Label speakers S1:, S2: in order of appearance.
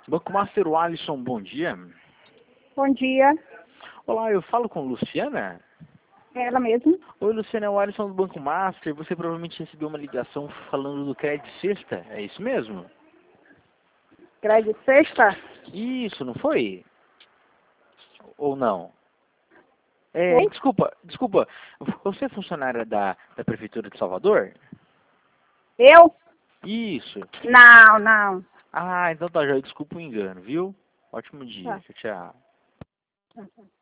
S1: Banco Master Alisson, bom dia.
S2: Bom dia,
S1: Olá, eu falo com Luciana?
S2: é ela mesmo.
S1: Oi, Luciana, é o Alisson do Banco Master. Você provavelmente recebeu uma ligação falando do crédito sexta, é isso mesmo?
S2: Crédito sexta?
S1: Isso, não foi? Ou não?
S2: Oi?
S1: Desculpa, você é funcionária da Prefeitura de Salvador?
S2: Eu?
S1: Isso.
S2: Não.
S1: Ah, então tá, já desculpa o engano, viu? Ótimo dia,
S2: Tá.
S1: tchau, tchau.
S2: Tá.